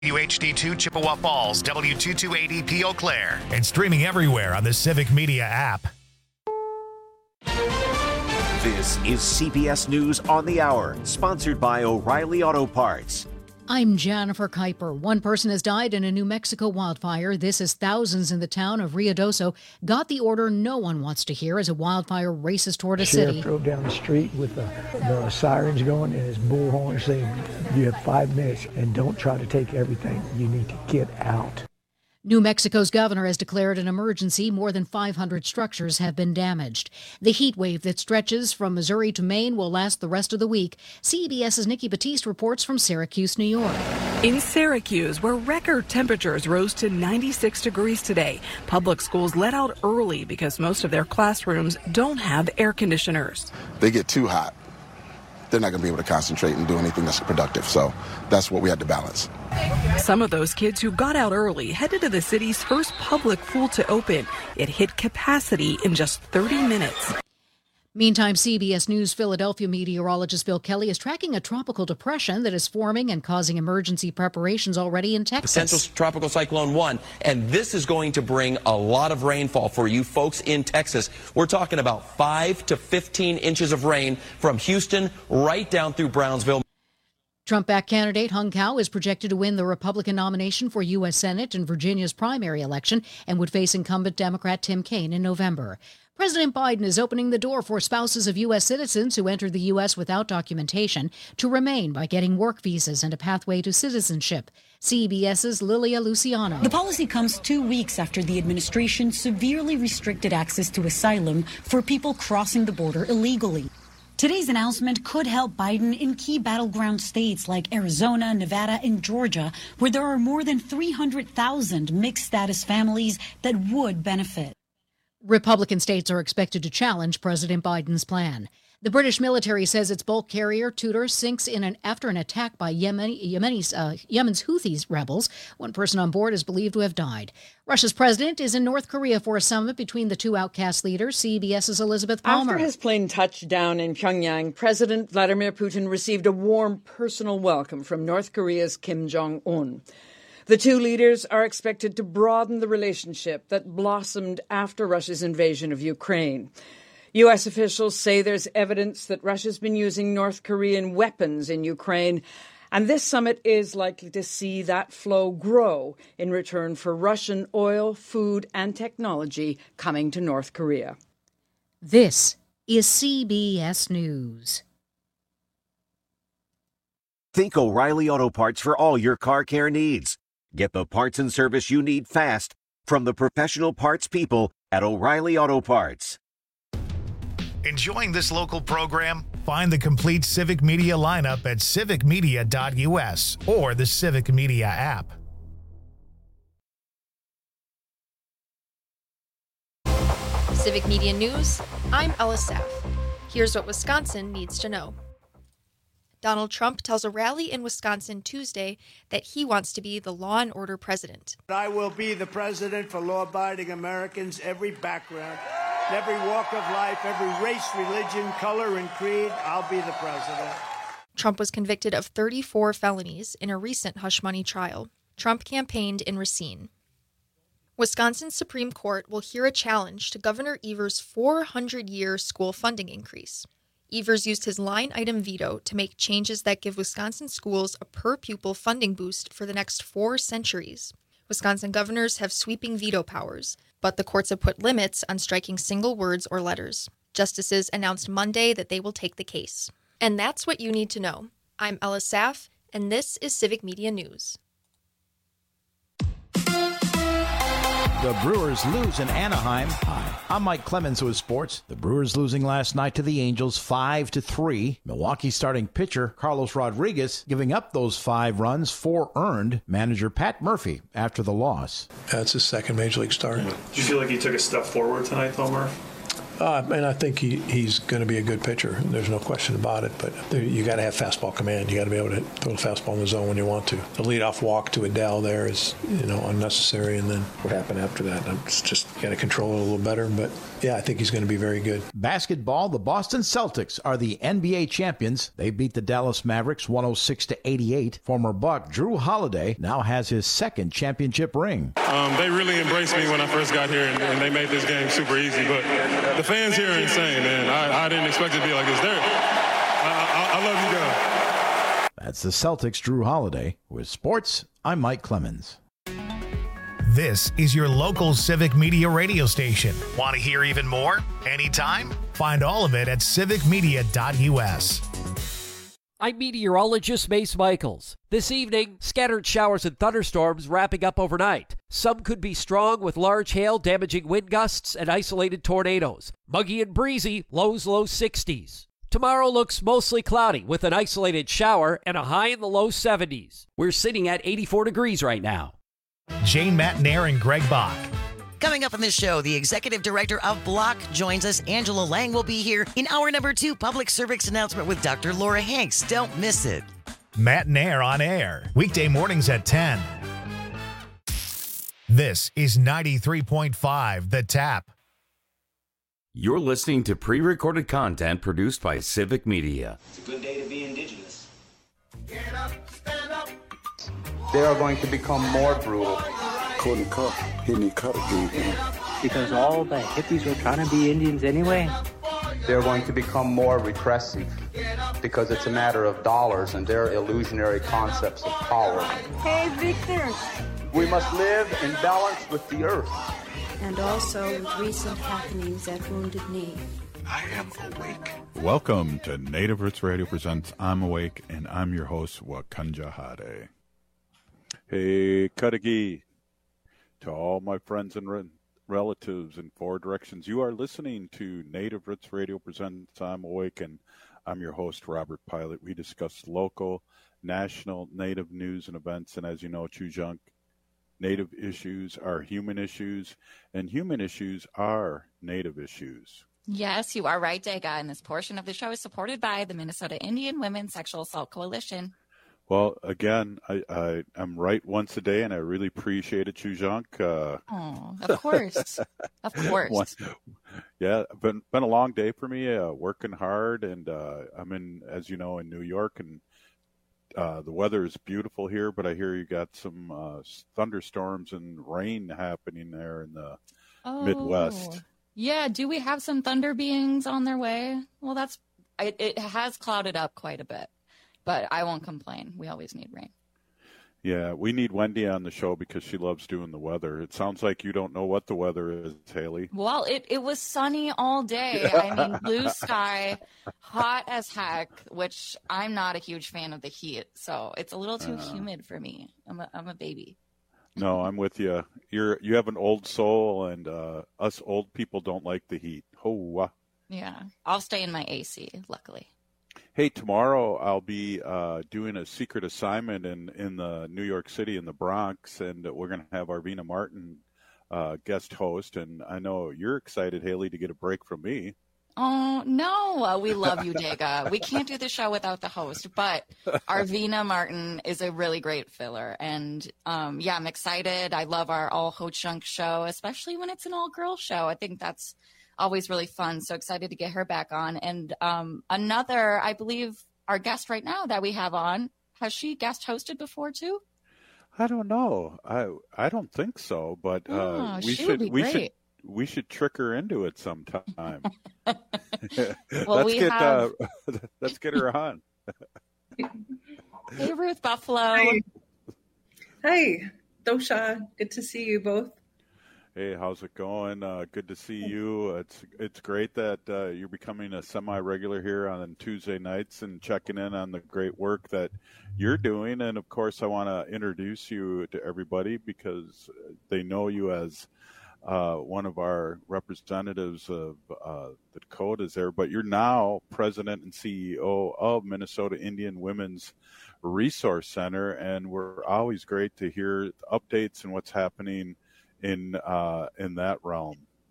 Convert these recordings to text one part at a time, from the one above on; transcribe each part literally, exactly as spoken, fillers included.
W H D two Chippewa Falls, W two two eight zero P Eau Claire, and streaming everywhere on the Civic Media app. This is C B S News on the Hour, sponsored by O'Reilly Auto Parts. I'm Jennifer Kuiper. One person has died in a New Mexico wildfire. This as thousands in the town of Ruidoso got the order no one wants to hear as a wildfire races toward a Sheriff city. drove down the street with the, the sirens going and his bullhorn saying, you have five minutes and don't try to take everything. You need to get out. New Mexico's governor has declared an emergency. More than five hundred structures have been damaged. The heat wave that stretches from Missouri to Maine will last the rest of the week. CBS's Nikki Batiste reports from Syracuse, New York. In Syracuse, where record temperatures rose to ninety-six degrees today, public schools let out early because most of their classrooms don't have air conditioners. They get too hot, they're not going to be able to concentrate and do anything that's productive. So that's what we had to balance. Some of those kids who got out early headed to the city's first public pool to open. It hit capacity in just thirty minutes. Meantime, C B S News Philadelphia meteorologist Bill Kelly is tracking a tropical depression that is forming and causing emergency preparations already in Texas. Potential tropical cyclone one, and this is going to bring a lot of rainfall for you folks in Texas. We're talking about five to fifteen inches of rain from Houston right down through Brownsville. Trump-backed candidate Hung Cao is projected to win the Republican nomination for U S Senate in Virginia's primary election and would face incumbent Democrat Tim Kaine in November. President Biden is opening the door for spouses of U S citizens who entered the U S without documentation to remain by getting work visas and a pathway to citizenship. CBS's Lilia Luciano. The policy comes two weeks after the administration severely restricted access to asylum for people crossing the border illegally. Today's announcement could help Biden in key battleground states like Arizona, Nevada, and Georgia, where there are more than three hundred thousand mixed-status families that would benefit. Republican states are expected to challenge President Biden's plan. The British military says its bulk carrier Tudor sinks in an, after an attack by Yemeni, Yemeni's, uh, Yemen's Houthis rebels. One person on board is believed to have died. Russia's president is in North Korea for a summit between the two outcast leaders. CBS's Elizabeth Palmer. After his plane touched down in Pyongyang, President Vladimir Putin received a warm personal welcome from North Korea's Kim Jong-un. The two leaders are expected to broaden the relationship that blossomed after Russia's invasion of Ukraine. U S officials say there's evidence that Russia's been using North Korean weapons in Ukraine, and this summit is likely to see that flow grow in return for Russian oil, food, and technology coming to North Korea. This is C B S News. Think O'Reilly Auto Parts for all your car care needs. Get the parts and service you need fast from the professional parts people at O'Reilly Auto Parts. Enjoying this local program? Find the complete Civic Media lineup at civic media dot U S or the Civic Media app. Civic Media News, I'm Ella Saff. Here's what Wisconsin needs to know. Donald Trump tells a rally in Wisconsin Tuesday that he wants to be the law and order president. I will be the president for law-abiding Americans, every background, every walk of life, every race, religion, color, and creed. I'll be the president. Trump was convicted of thirty-four felonies in a recent hush money trial. Trump campaigned in Racine. Wisconsin's Supreme Court will hear a challenge to Governor Evers' four hundred year school funding increase. Evers used his line-item veto to make changes that give Wisconsin schools a per-pupil funding boost for the next four centuries. Wisconsin governors have sweeping veto powers, but the courts have put limits on striking single words or letters. Justices announced Monday that they will take the case. And that's what you need to know. I'm Ella Saff, and this is Civic Media News. The Brewers lose in Anaheim. Hi, I'm Mike Clemens with sports. The Brewers losing last night to the Angels five to three. Milwaukee starting pitcher Carlos Rodriguez giving up those five runs, four earned. Manager Pat Murphy after the loss. That's his second major league start. Do you feel like he took a step forward tonight, though, Murph? Uh, and I think he, he's going to be a good pitcher. There's no question about it. But there, you got to have fastball command. You got to be able to throw the fastball in the zone when you want to. The leadoff walk to Adele there is, you know, unnecessary. And then what happened after that? It's just got to control it a little better. But yeah, I think he's going to be very good. Basketball, the Boston Celtics are the N B A champions. They beat the Dallas Mavericks one oh six to eighty-eight. Former Buck Drew Holiday now has his second championship ring. Um, they really embraced me when I first got here, and, and they made this game super easy. But the fans here are insane, man. I, I didn't expect it to be like this. They're, I, I, I love you guys. That's the Celtics' Drew Holiday. With sports, I'm Mike Clemens. This is your local Civic Media radio station. Want to hear even more? Anytime? Find all of it at civic media dot u s. I'm meteorologist Mace Michaels. This evening, scattered showers and thunderstorms wrapping up overnight. Some could be strong with large hail, damaging wind gusts, and isolated tornadoes. Muggy and breezy, lows low sixties. Tomorrow looks mostly cloudy with an isolated shower and a high in the low seventies. We're sitting at eighty-four degrees right now. Jane Matnair and Greg Bach. Coming up on this show, the executive director of Block joins us. Angela Lang will be here in hour number two, public service announcement with Doctor Laura Hanks. Don't miss it. Matnair on air, weekday mornings at ten. This is ninety-three point five The Tap. You're listening to pre-recorded content produced by Civic Media. It's a good day to be indigenous. Get up, stand up. They are going to become more brutal. Couldn't cut. He didn't cut again. Because all the hippies were trying to be Indians anyway. They're going to become more repressive because it's a matter of dollars and their illusionary concepts of power. Hey, Victor. We must live in balance with the earth. And also with recent happenings at Wounded Knee. I am awake. Welcome to Native Roots Radio Presents I'm Awake, and I'm your host, Wakanja Hade. Hey, Kadagi. To all my friends and re- relatives in four directions, you are listening to Native Roots Radio Presents I'm Awake, and I'm your host, Robert Pilot. We discuss local, national, Native news and events, and as you know, Chujunk, Native issues are human issues, and human issues are Native issues. Yes, you are right, Dega, and this portion of the show is supported by the Minnesota Indian Women's Sexual Assault Coalition. Well, again, I, I, I'm right once a day, and I really appreciate it, Chujunk. Uh, oh, of course. Of course. One, yeah, been been a long day for me, uh, working hard, and uh, I'm in, as you know, in New York, and uh, the weather is beautiful here, but I hear you got some uh, thunderstorms and rain happening there in the oh, Midwest. Yeah, do we have some thunder beings on their way? Well, that's it, it has clouded up quite a bit. But I won't complain. We always need rain. Yeah, we need Wendy on the show because she loves doing the weather. It sounds like you don't know what the weather is, Haley. Well, it, it was sunny all day. I mean, blue sky, hot as heck, which I'm not a huge fan of the heat. So it's a little too uh, humid for me. I'm a, I'm a baby. No, I'm with you. You're you have an old soul, and uh, us old people don't like the heat. Oh, yeah. I'll stay in my A C, luckily. Hey, tomorrow I'll be uh, doing a secret assignment in, in the New York City in the Bronx, and we're going to have Arvina Martin uh, guest host. And I know you're excited, Haley, to get a break from me. Oh, no. We love you, Dega. We can't do the show without the host, but Arvina Martin is a really great filler. And, um, yeah, I'm excited. I love our all Ho-Chunk show, especially when it's an all-girl show. I think that's always really fun. So excited to get her back on. And um, another, I believe our guest right now that we have on, has she guest hosted before too? I don't know. I I don't think so, but uh, oh, we she should would be we great. should we should trick her into it sometime. well, let's we get have... uh, let's get her on. Hey, Ruth Buffalo. Hi. Hi, Dosha. Good to see you both. Hey, how's it going? Uh, good to see you. It's it's great that uh, you're becoming a semi-regular here on Tuesday nights and checking in on the great work that you're doing. And, of course, I want to introduce you to everybody because they know you as uh, one of our representatives of uh, the Dakotas there. But you're now president and C E O of Minnesota Indian Women's Resource Center, and we're always great to hear updates and what's happening in uh, in that realm.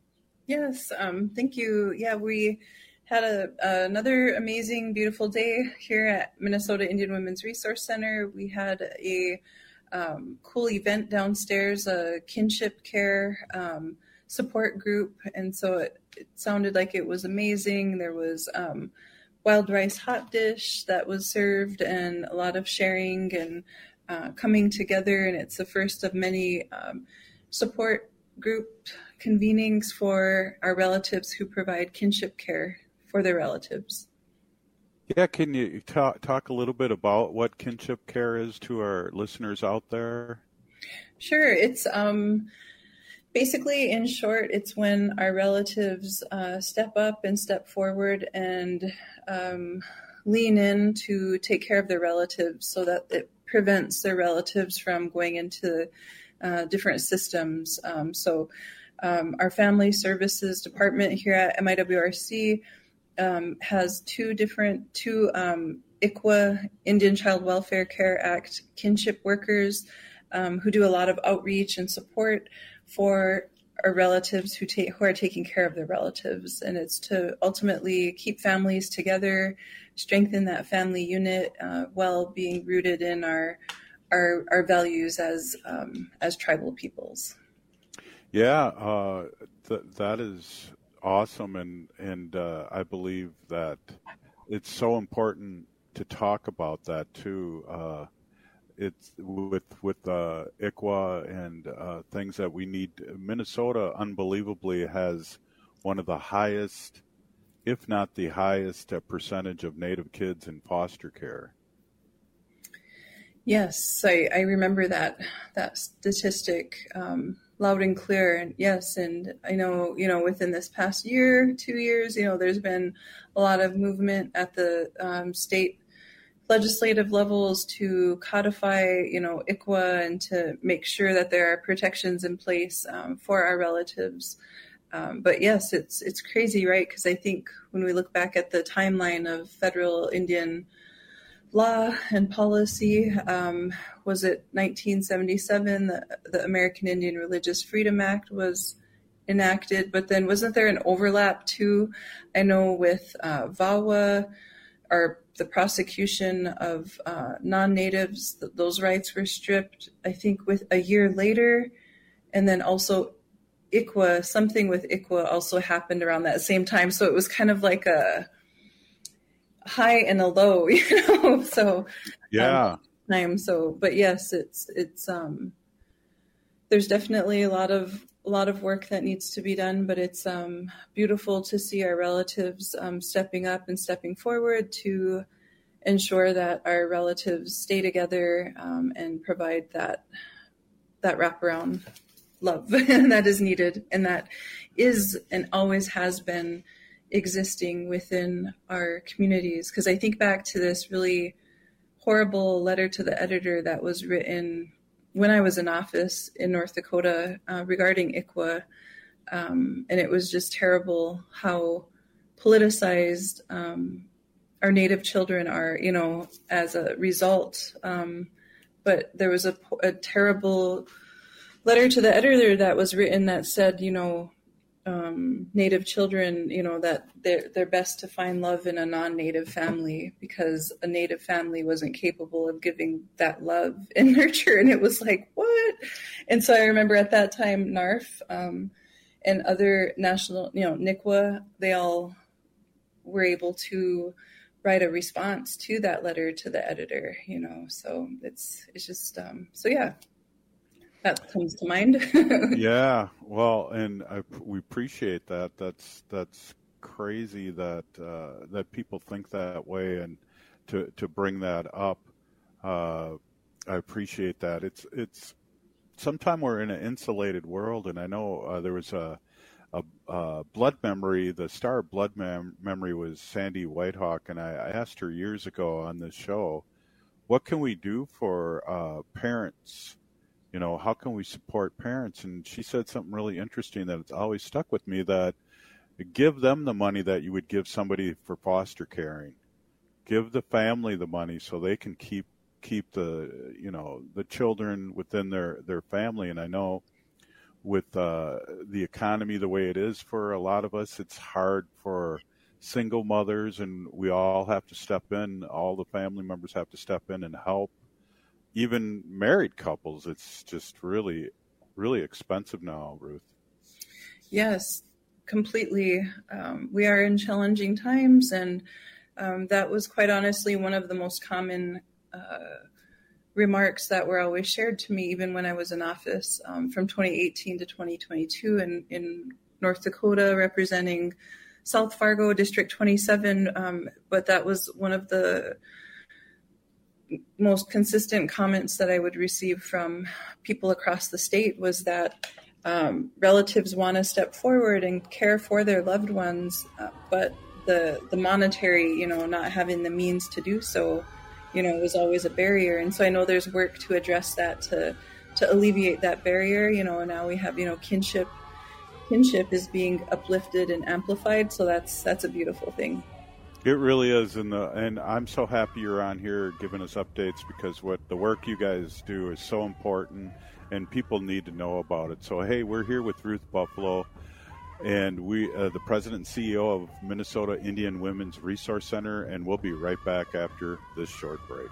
Yes, um, thank you. Yeah, we had a, another amazing, beautiful day here at Minnesota Indian Women's Resource Center. We had a um, cool event downstairs, a kinship care um, support group, and so it, it sounded like it was amazing. There was um, wild rice hot dish that was served, and a lot of sharing and uh, coming together, and it's the first of many um, support group convenings for our relatives who provide kinship care for their relatives. Yeah, can you talk, talk a little bit about what kinship care is to our listeners out there? Sure. It's um, basically, in short, it's when our relatives uh, step up and step forward and um, lean in to take care of their relatives so that it prevents their relatives from going into uh, different systems. Um, so um, our Family Services Department here at M I W R C Um, has two different, two um, I C W A, Indian Child Welfare Care Act kinship workers um, who do a lot of outreach and support for our relatives who take who are taking care of their relatives. And it's to ultimately keep families together, strengthen that family unit uh, while being rooted in our our, our values as um, as tribal peoples. Yeah, uh, th- that is awesome, and and uh, I believe that it's so important to talk about that too. Uh, it's with with uh, I C W A and uh, things that we need. Minnesota, unbelievably, has one of the highest, if not the highest, uh, percentage of Native kids in foster care. Yes, I, I remember that that statistic. Um, loud and clear. And yes, and I know, you know, within this past year, two years, you know, there's been a lot of movement at the um, state legislative levels to codify, you know, I C W A and to make sure that there are protections in place um, for our relatives. Um, but yes, it's it's crazy, right? Because I think when we look back at the timeline of federal Indian law and policy, um, was it nineteen seventy-seven, the, the American Indian Religious Freedom Act was enacted, but then wasn't there an overlap too? I know with uh, V A W A, or the prosecution of uh, non-natives, th- those rights were stripped, I think with a year later, and then also I C W A, something with I C W A also happened around that same time, so it was kind of like a high and a low, you know. So yeah. Um, time. So, but yes, it's it's um. There's definitely a lot of a lot of work that needs to be done, but it's um beautiful to see our relatives um stepping up and stepping forward to ensure that our relatives stay together um, and provide that that wraparound love that is needed, and that is and always has been existing within our communities. Because I think back to this really horrible letter to the editor that was written when I was in office in North Dakota uh, regarding I C W A. Um, and it was just terrible how politicized um, our Native children are, you know, as a result. Um, but there was a, a terrible letter to the editor that was written that said, you know, um, Native children, you know, that they're, they're best to find love in a non-Native family because a Native family wasn't capable of giving that love and nurture. And it was like, what? And so I remember at that time, N A R F um, and other national, you know, N I C W A, they all were able to write a response to that letter to the editor, you know, so it's, it's just, um, so yeah. That comes to mind. Yeah, well, and I, we appreciate that. That's that's crazy that uh, that people think that way, and to to bring that up, uh, I appreciate that. It's it's sometimes we're in an insulated world, and I know uh, there was a, a, a blood memory. The star of blood mem- memory was Sandy Whitehawk, and I, I asked her years ago on this show, what can we do for uh, parents? You know, how can we support parents? And she said something really interesting that it's always stuck with me, that give them the money that you would give somebody for foster caring. Give the family the money so they can keep keep the, you know, the children within their, their family. And I know with uh, the economy the way it is for a lot of us, it's hard for single mothers, and we all have to step in. All the family members have to step in and help. Even married couples, it's just really, really expensive now, Ruth. Yes, completely. Um, we are in challenging times, and um, that was quite honestly one of the most common uh, remarks that were always shared to me, even when I was in office, um, from twenty eighteen to twenty twenty-two in, in North Dakota, representing South Fargo, District twenty-seven. Um, but that was one of the most consistent comments that I would receive from people across the state was that um, relatives want to step forward and care for their loved ones, uh, but the the monetary, you know, not having the means to do so, you know, was always a barrier. And so I know there's work to address that, to to alleviate that barrier. You know, now we have, you know, kinship kinship is being uplifted and amplified. So that's that's a beautiful thing. It really is, and the and I'm so happy you're on here giving us updates, because what the work you guys do is so important, and people need to know about it. So hey, we're here with Ruth Buffalo, and we uh, the president and C E O of Minnesota Indian Women's Resource Center, and we'll be right back after this short break.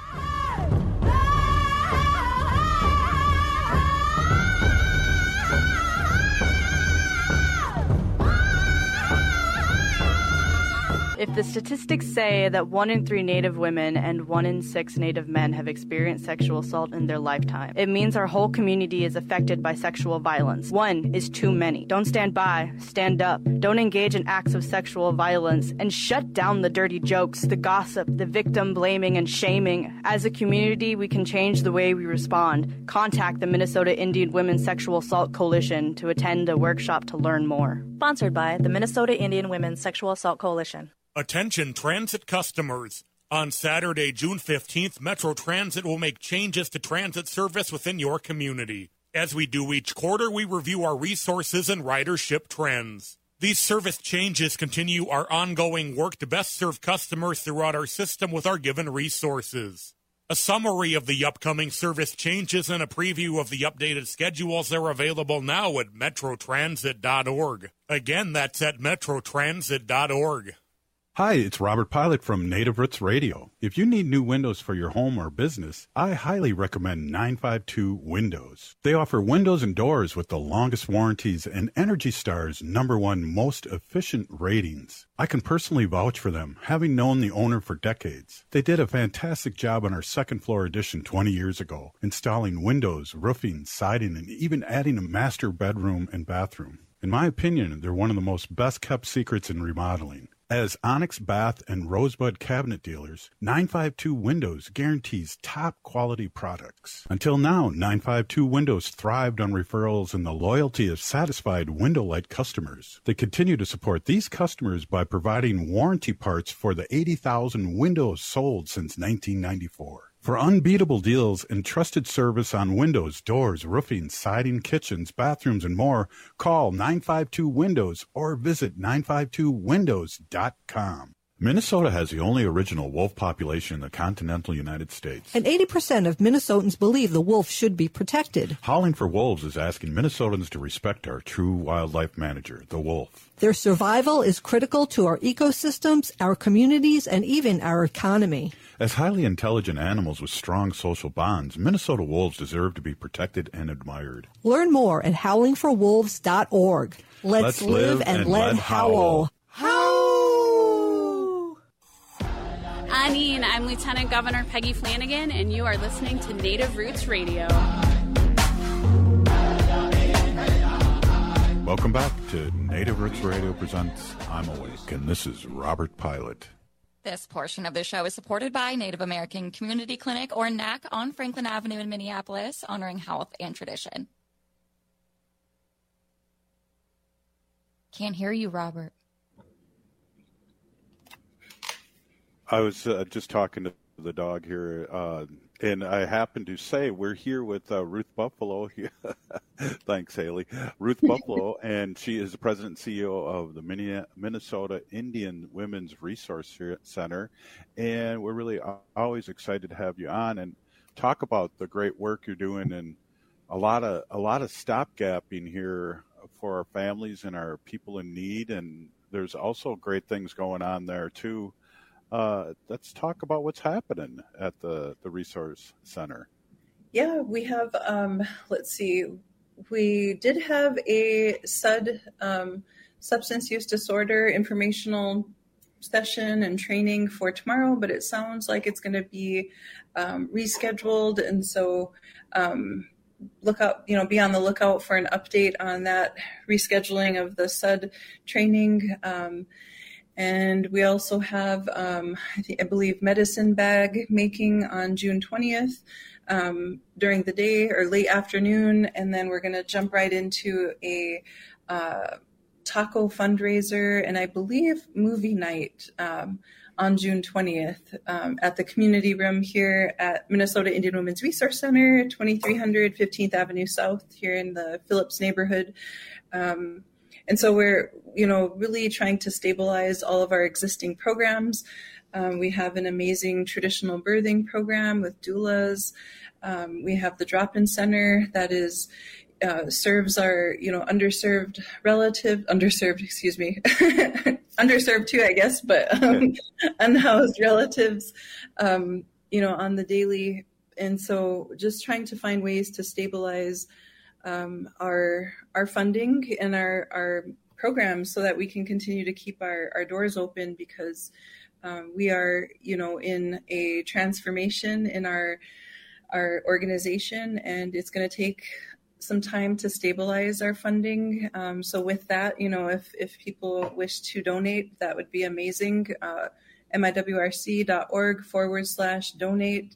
If the statistics say that one in three Native women and one in six Native men have experienced sexual assault in their lifetime, it means our whole community is affected by sexual violence. One is too many. Don't stand by, stand up. Don't engage in acts of sexual violence, and shut down the dirty jokes, the gossip, the victim blaming and shaming. As a community, we can change the way we respond. Contact the Minnesota Indian Women's Sexual Assault Coalition to attend a workshop to learn more. Sponsored by the Minnesota Indian Women's Sexual Assault Coalition. Attention transit customers. On Saturday, June fifteenth, Metro Transit will make changes to transit service within your community. As we do each quarter, we review our resources and ridership trends. These service changes continue our ongoing work to best serve customers throughout our system with our given resources. A summary of the upcoming service changes and a preview of the updated schedules are available now at metro transit dot org. Again, that's at metro transit dot org. Hi, it's Robert Pilot from Native Roots Radio. If you need new windows for your home or business, I highly recommend nine five two Windows. They offer windows and doors with the longest warranties and Energy Star's number one most efficient ratings. I can personally vouch for them, having known the owner for decades. They did a fantastic job on our second floor addition twenty years ago, installing windows, roofing, siding, and even adding a master bedroom and bathroom. In my opinion, they're one of the most best-kept secrets in remodeling. As Onyx Bath and Rosebud cabinet dealers, nine five two Windows guarantees top-quality products. Until now, nine five two Windows thrived on referrals and the loyalty of satisfied Window-Lite customers. They continue to support these customers by providing warranty parts for the eighty thousand Windows sold since nineteen ninety-four. For unbeatable deals and trusted service on windows, doors, roofing, siding, kitchens, bathrooms, and more, call nine five two Windows or visit nine five two windows dot com. Minnesota has the only original wolf population in the continental United States. And eighty percent of Minnesotans believe the wolf should be protected. Howling for Wolves is asking Minnesotans to respect our true wildlife manager, the wolf. Their survival is critical to our ecosystems, our communities, and even our economy. As highly intelligent animals with strong social bonds, Minnesota wolves deserve to be protected and admired. Learn more at howling for wolves dot org. Let's, Let's live, live and, and let, let howl. Howl! Anine, I'm Lieutenant Governor Peggy Flanagan, and you are listening to Native Roots Radio. Welcome back to Native Roots Radio presents I'm Awake, and this is Robert Pilot. This portion of the show is supported by Native American Community Clinic, or N A C, on Franklin Avenue in Minneapolis, honoring health and tradition. Can't hear you, Robert. I was uh, just talking to the dog here, uh, and I happened to say we're here with uh, Ruth Buffalo. Thanks, Haley. Ruth Buffalo, and she is the president and C E O of the Minnesota Indian Women's Resource Center. And we're really always excited to have you on and talk about the great work you're doing and a lot of a lot of stopgapping here for our families and our people in need, and there's also great things going on there too. Uh, let's talk about what's happening at the, the resource center. Yeah, we have, um, let's see, we did have a S U D, um, substance use disorder informational session and training for tomorrow, but it sounds like it's going to be um, rescheduled. And so um, look out, you know, be on the lookout for an update on that rescheduling of the S U D training. Um, and we also have, um, I, think, I believe, medicine bag making on June twentieth um, during the day or late afternoon. And then we're going to jump right into a uh, taco fundraiser and I believe movie night um, on June twentieth um, at the community room here at Minnesota Indian Women's Resource Center, twenty-three hundred fifteenth Avenue South here in the Phillips neighborhood. Um, and so we're, you know, really trying to stabilize all of our existing programs. Um, we have an amazing traditional birthing program with doulas. Um, we have the drop-in center that is Uh, serves our, you know, underserved relative, underserved, excuse me, underserved too, I guess, but um, unhoused relatives, um, you know, on the daily. And so just trying to find ways to stabilize um, our our funding and our, our programs so that we can continue to keep our, our doors open because um, we are, you know, in a transformation in our our organization, and it's going to take some time to stabilize our funding. Um, so with that, you know, if, if people wish to donate, that would be amazing. Uh, miwrc.org forward slash donate.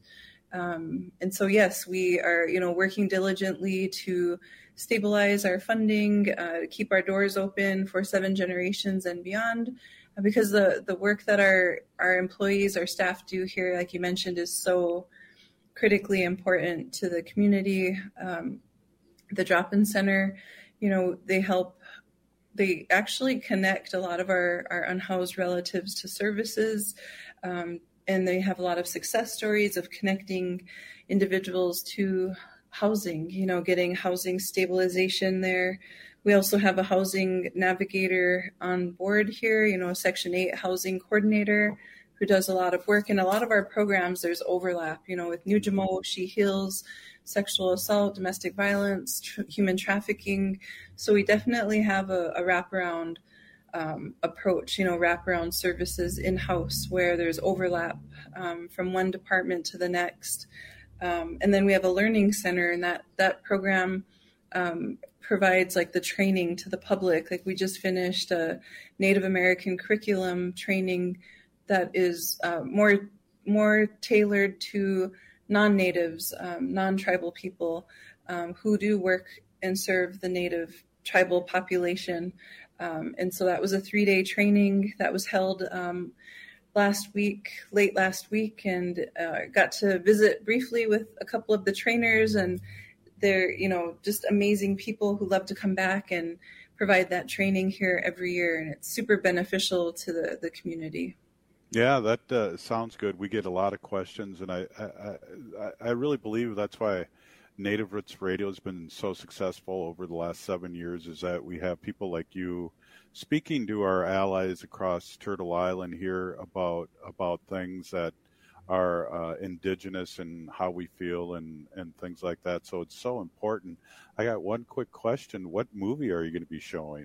Um, and so, yes, we are, you know, working diligently to stabilize our funding, uh, keep our doors open for seven generations and beyond, uh, because the, the work that our, our employees, our staff do here, like you mentioned, is so critically important to the community. Um, The drop-in center, you know, they help, they actually connect a lot of our, our unhoused relatives to services. Um, and they have a lot of success stories of connecting individuals to housing, you know, getting housing stabilization there. We also have a housing navigator on board here, you know, a Section eight housing coordinator who does a lot of work. In a lot of our programs, there's overlap, you know, with New Jamo, She Heals, sexual assault, domestic violence, tr- human trafficking. So we definitely have a, a wraparound um, approach, you know, wraparound services in-house where there's overlap um, from one department to the next. Um, and then we have a learning center, and that, that program um, provides like the training to the public. Like we just finished a Native American curriculum training that is uh, more, more tailored to non-natives, um, non-tribal people um, who do work and serve the native tribal population. Um, and so that was a three-day training that was held um, last week, late last week, and uh, got to visit briefly with a couple of the trainers, and they're, you know, just amazing people who love to come back and provide that training here every year, and it's super beneficial to the, the community. Yeah, that uh, sounds good. We get a lot of questions, and I, I, I, I really believe that's why Native Roots Radio has been so successful over the last seven years, is that we have people like you speaking to our allies across Turtle Island here about about things that are uh, indigenous and how we feel and, and things like that. So it's so important. I got one quick question. What movie are you going to be showing?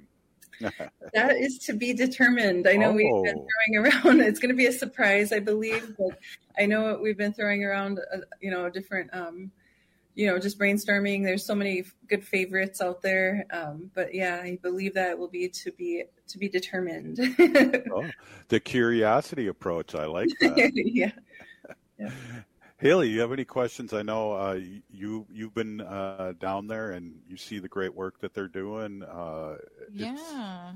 That is to be determined. I know oh. we've been throwing around, it's going to be a surprise, I believe, but I know we've been throwing around, uh, you know, different, um, you know, just brainstorming. There's so many good favorites out there. Um, but yeah, I believe that will be to be, to be determined. Oh, the curiosity approach. I like that. yeah. yeah. Haley, you have any questions? I know uh, you, you've been uh, down there and you see the great work that they're doing. Uh, yeah,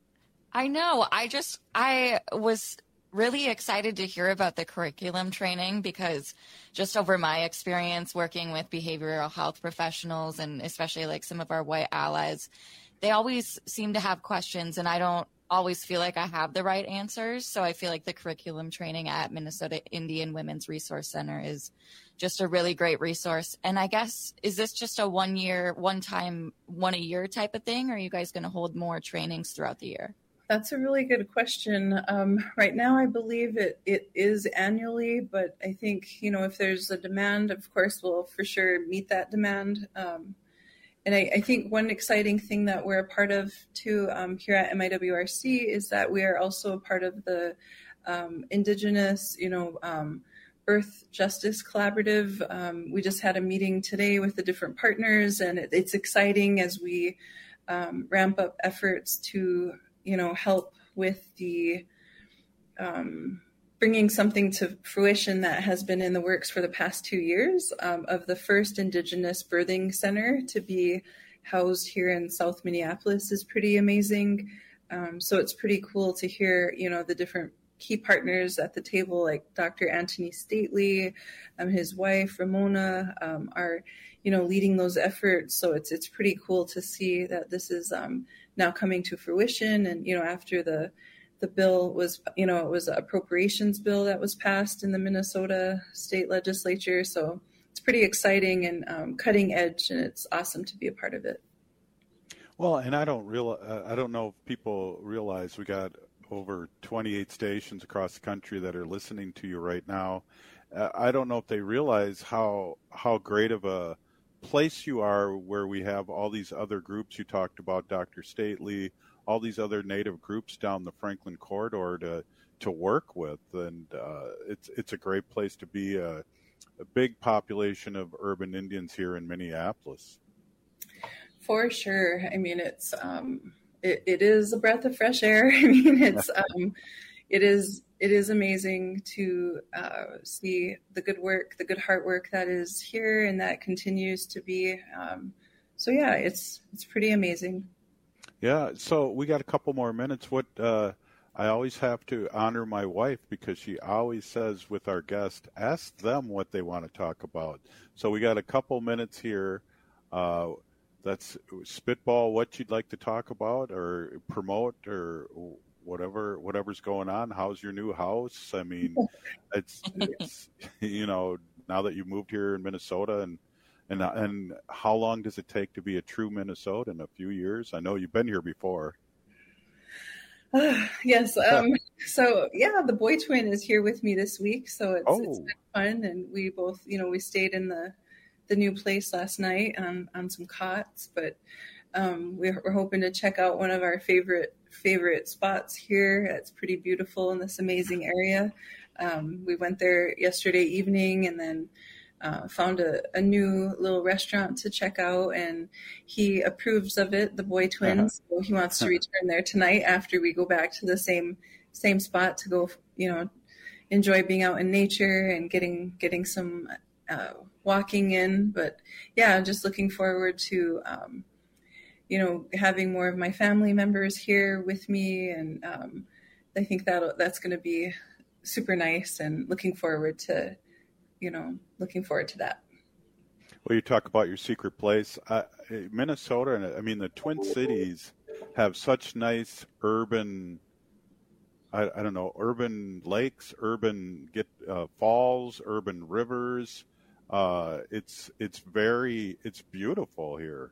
I know. I just, I was really excited to hear about the curriculum training because just over my experience working with behavioral health professionals and especially like some of our white allies, they always seem to have questions, and I don't always feel like I have the right answers. So I feel like the curriculum training at Minnesota Indian Women's Resource Center is just a really great resource. And I guess, is this just a one year, one time, one a year type of thing? Or are you guys going to hold more trainings throughout the year? That's a really good question. Um, right now, I believe it, it is annually, but I think, you know, if there's a demand, of course, we'll for sure meet that demand. Um, And I, I think one exciting thing that we're a part of too um, here at M I W R C is that we are also a part of the um, Indigenous, you know, um, Earth Justice Collaborative. Um, we just had a meeting today with the different partners, and it, it's exciting as we um, ramp up efforts to, you know, help with the um, bringing something to fruition that has been in the works for the past two years um, of the first Indigenous birthing center to be housed here in South Minneapolis is pretty amazing. Um, so it's pretty cool to hear, you know, the different key partners at the table, like Doctor Anthony Stately, um, his wife, Ramona, um, are, you know, leading those efforts. So it's, it's pretty cool to see that this is um, now coming to fruition. And, you know, after the The bill was, you know, it was an appropriations bill that was passed in the Minnesota state legislature. So it's pretty exciting and um, cutting edge, and it's awesome to be a part of it. Well, and I don't real, uh, I don't know if people realize we got over twenty-eight stations across the country that are listening to you right now. Uh, I don't know if they realize how how great of a place you are, where we have all these other groups you talked about, Doctor Stately, all these other Native groups down the Franklin corridor to to work with, and uh, it's it's a great place to be. A, a big population of urban Indians here in Minneapolis. For sure. I mean, it's um, it, it is a breath of fresh air. I mean, it's um, it is it is amazing to uh, see the good work, the good heart work that is here, and that continues to be. Um, so yeah, it's it's pretty amazing. Yeah, so we got a couple more minutes. What uh, I always have to honor my wife, because she always says with our guests, ask them what they want to talk about. So we got a couple minutes here. Uh, that's spitball what you'd like to talk about or promote or whatever, whatever's going on. How's your new house? I mean, it's, it's you know, now that you've moved here in Minnesota, and And and how long does it take to be a true Minnesotan? A few years? I know you've been here before. Uh, yes. Um, so yeah, the boy twin is here with me this week, so it's, oh. it's been fun. And we both, you know, we stayed in the the new place last night on on some cots, but um, we're, we're hoping to check out one of our favorite favorite spots here. It's pretty beautiful in this amazing area. Um, we went there yesterday evening, and then. Uh, found a, a new little restaurant to check out, and he approves of it, the boy twins. Uh-huh. So he wants to return there tonight after we go back to the same same spot to go, you know, enjoy being out in nature and getting getting some uh, walking in. But yeah, just looking forward to, um, you know, having more of my family members here with me, and um, I think that that's going to be super nice, and looking forward to. you know, looking forward to that. Well, you talk about your secret place. Uh, Minnesota, and I mean, the Twin Cities have such nice urban, I, I don't know, urban lakes, urban get uh, falls, urban rivers. Uh, it's it's very, it's beautiful here.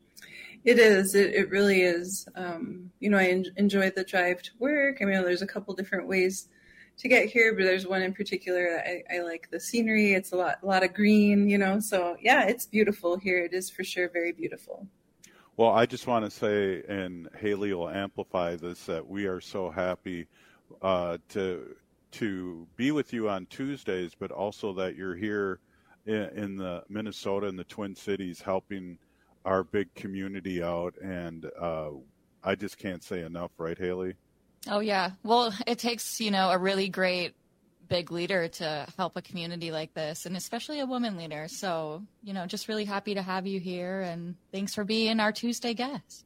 It is. It, it really is. Um, you know, I en- enjoy the drive to work. I mean, there's a couple different ways to get here, but there's one in particular that I, I like the scenery. It's a lot, a lot of green, you know, so yeah, it's beautiful here. It is for sure very beautiful. Well, I just want to say, and Haley will amplify this, that we are so happy uh, to to be with you on Tuesdays, but also that you're here in, in the Minnesota and the Twin Cities helping our big community out. And uh, I just can't say enough, right, Haley? Oh, yeah. Well, it takes, you know, a really great big leader to help a community like this, and especially a woman leader. So, you know, just really happy to have you here, and thanks for being our Tuesday guest.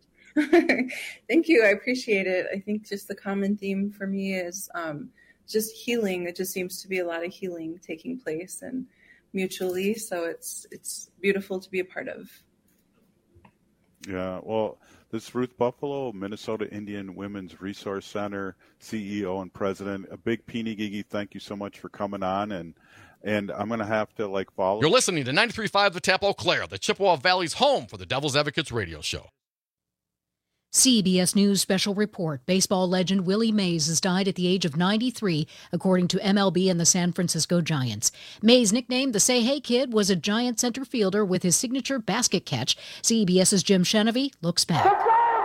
Thank you. I appreciate it. I think just the common theme for me is um, just healing. It just seems to be a lot of healing taking place, and mutually. So it's it's beautiful to be a part of. Yeah, well, this is Ruth Buffalo, Minnesota Indian Women's Resource Center C E O and president. A big Peony Gigi, thank you so much for coming on, and and I'm going to have to, like, follow. You're listening to ninety-three point five The Tap Eau Claire, the Chippewa Valley's home for the Devil's Advocates radio show. C B S News special report. Baseball legend Willie Mays has died at the age of ninety-three, according to M L B and the San Francisco Giants. Mays, nicknamed the Say Hey Kid, was a Giant center fielder with his signature basket catch. CBS's Jim Chenevy looks back.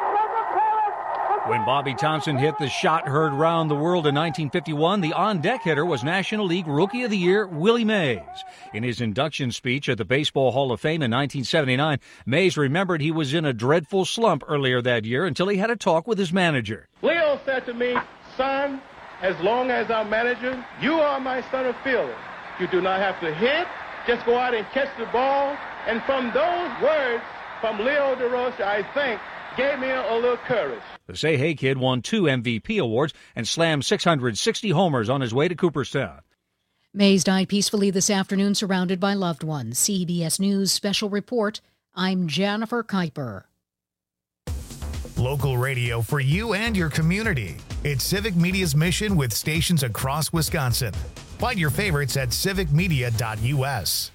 When Bobby Thompson hit the shot heard round the world in nineteen fifty-one, the on-deck hitter was National League Rookie of the Year Willie Mays. In his induction speech at the Baseball Hall of Fame in nineteen seventy-nine, Mays remembered he was in a dreadful slump earlier that year until he had a talk with his manager. Leo said to me, "Son, as long as I'm manager, you are my center fielder. You do not have to hit, just go out and catch the ball." And from those words from Leo DeRosa, I think, gave me a, a little courage. The Say Hey Kid won two M V P awards and slammed six hundred sixty homers on his way to Cooperstown. Mays died peacefully this afternoon, surrounded by loved ones. C B S News special report. I'm Jennifer Kuiper. Local radio for you and your community. It's Civic Media's mission with stations across Wisconsin. Find your favorites at civic media dot U S.